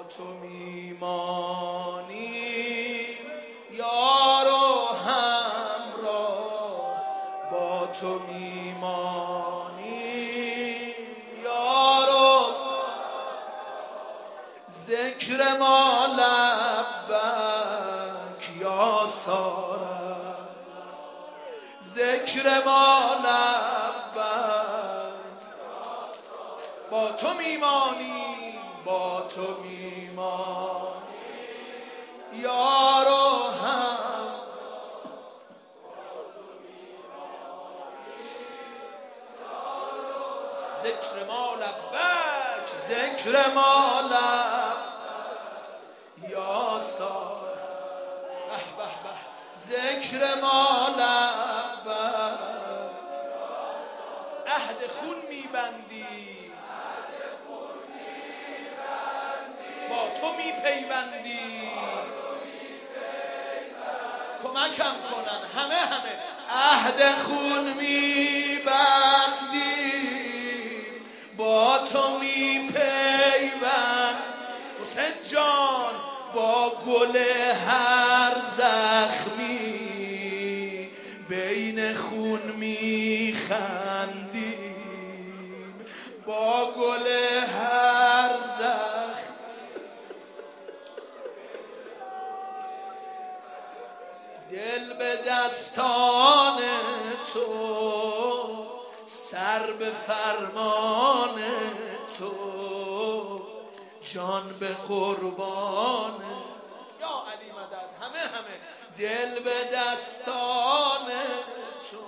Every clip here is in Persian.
تو میمانیم یار و همراه، با تو میمانیم یار و ذکر ما لبک یا سارا، ذکر ما لبک، با تو میمانیم با تو میمانیم یار و هم، ذکر ما لبک ذکر ما لبک یا سار، به به به ذکر ما لبک، عهد خون میبندی با تو میپیوندی، کمکم کنن همه عهد خون میبندی با تو میپیوند، حسین جان با گل هر زخمی بین خون میخندیم، با گل هر زخم دل به دستان تو، سر به فرمان تو، جان به قربان یا علی مدد، همه دل به دستان تو،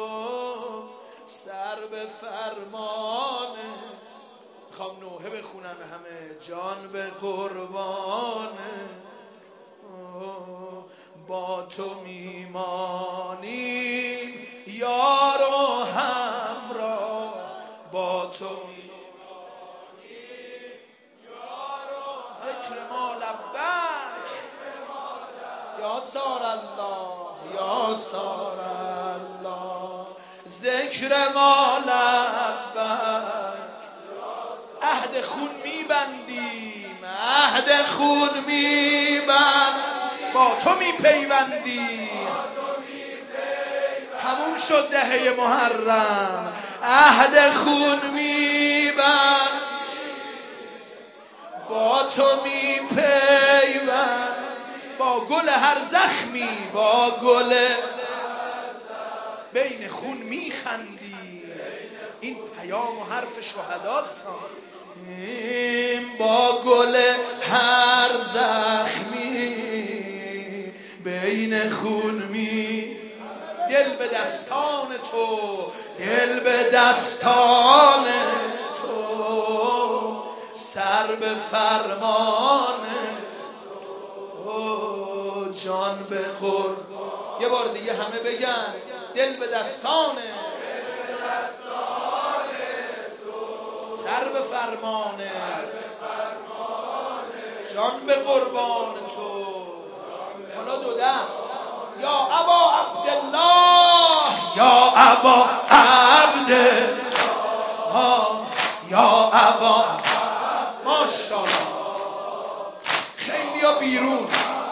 سر به فرمان، میخوام نوحه بخونن همه، جان به قربان، با تو میمانیم یار و همراه، با تو میمانیم یار و ذکر ما لبک یا سار الله یا سار الله، ذکر ما لبک، عهد خون میبندیم عهد خون میبندیم با تو میپیوندیم، تموم شد دهه محرم، عهد خون میبند با تو میپیوند، با گل هر زخمی با گل بین خون میخندی، این پیام و حرف شهداست، با گل هر زخمی بین خون می، دل به دستان تو دل به دستان تو، سر به فرمان تو، جان به قربان، یه بار دیگه همه بگن دل به دستان تو، سر به فرمان جان به قربان تو، حالا دو دست یا ابا عبدالله یا ابا عبدالله یا ابا، ماشاءالله خیلی ها بیرون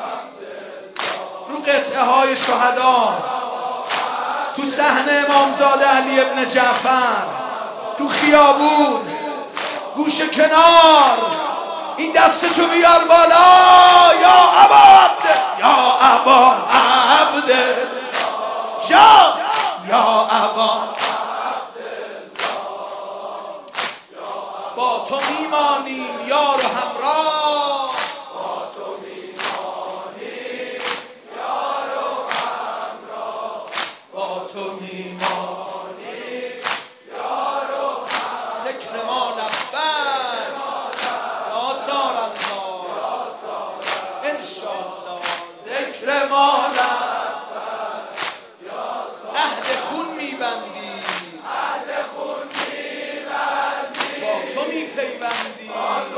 رو قطعه های شهدا، تو صحنه امامزاده علی ابن جعفر، تو خیابون گوشه کنار، این دستتو بیار بالا یا ابا عبد یا ابا عبد یا ابا، با تو میمانیم یار و همراه، با تو میمانیم یار و همراه، با تو میمانیم یار و همراه، ذکر ما لبک یا سار الله انشاءالله، ذکر ما لبک عهد خون میبندی با تو میپیوندی،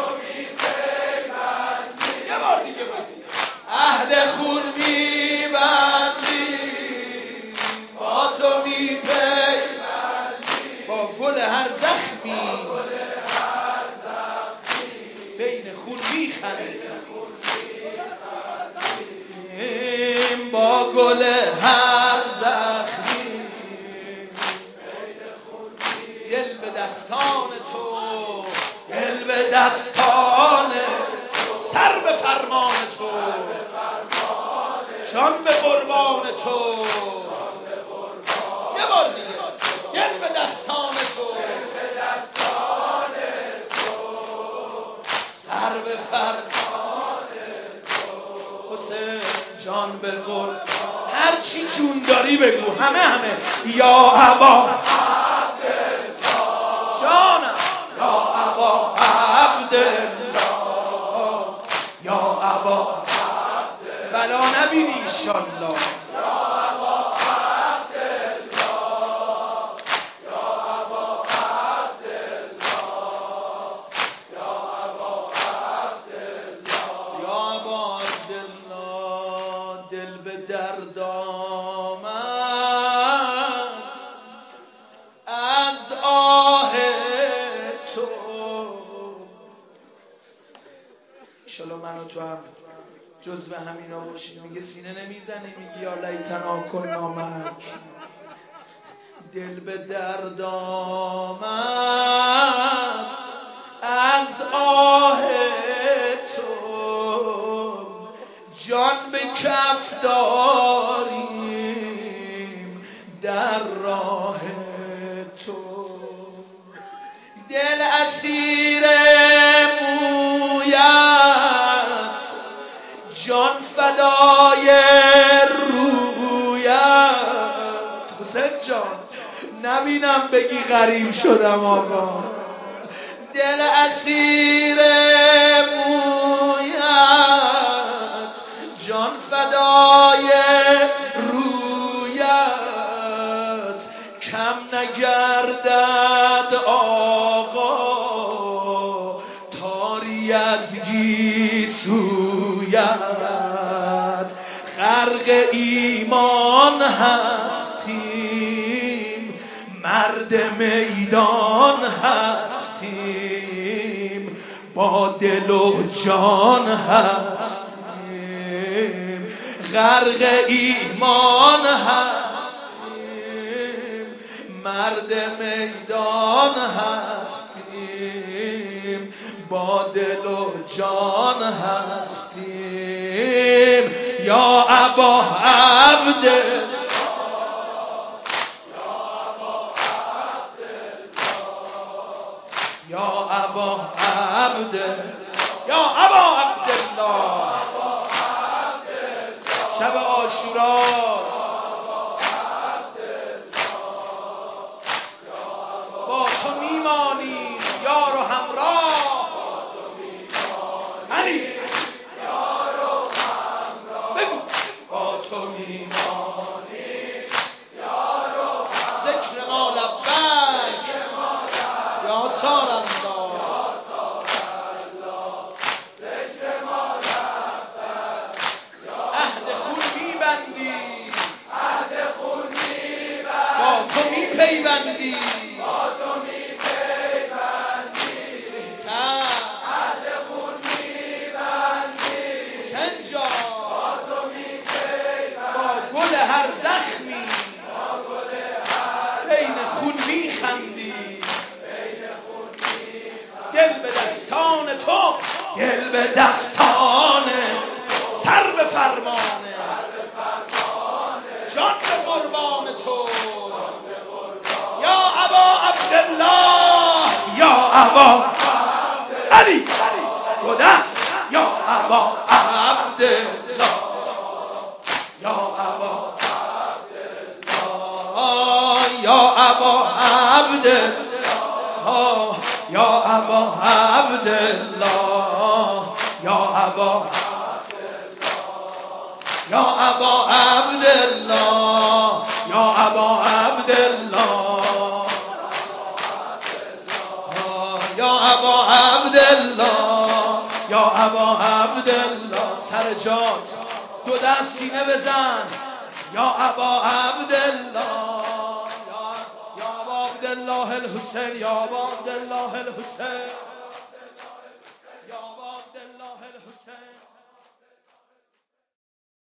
عین خون میخندیم با گل هر زخمی، دل به دستان تو، دل به دستان، سر به فرمان تو، جان به قربان تو. یه بار دیگه، دل به دستان تو، سر به فرمان تو، حسین جان به قربان. هر چی جون داری بگو، همه یا ابا جانم، یا ابا عبدالله، یا ابا بلا نبینی انشالله. دل به درد آمد از آه تو. انشالله من و تو هم جزو همینا باشیم. میگه سینه نمیزنی، میگی یا لیتنا کنا معک. دل به درد آمد از آه تو، جان به کف داریم در راه تو. دل اسیر مویت، جان فدای رویت. حسین جان نبینم بگی غریب شدم آقا. دل اسیر مویت، جان فدای رویت. کم نگردد آقا تاری از گیسویت. غرق ایمان هستیم، مرد میدان هستیم، با دل و جان هستیم. غرق ایمان هستیم، مرد میدان هستیم، با دل و جان هستیم. یا ابا عبدالله، یا ابا عبدالله، یا ابا عبدالله. شب عاشوراست، با تو میمانیم یار و همراه. علی بگو با تو میمانیم یار و همراه. ذکر ما لبیک یا سار الله، عهد خون میبندی، با تو میپیوندی، بهتر حسین جان با گل هر زخمی، بین خون میخندی. دل به دستان تو، دل به دستان، سر به فرمانه، جان به قربان تو. یا ابا عبدالله، یا ابا علی دو دست، یا ابا عبدالله، یا ابا عبدالله، یا ابا عبدالله، یا ابا عبدالله، یا ابا، یا ابا عبدالله، یا ابا عبدالله، یا ابا عبدالله، یا ابا عبدالله. سر جات دو دست سینه بزن. یا ابا عبدالله، یا ابا عبدالله الحسین، یا ابا عبدالله الحسین.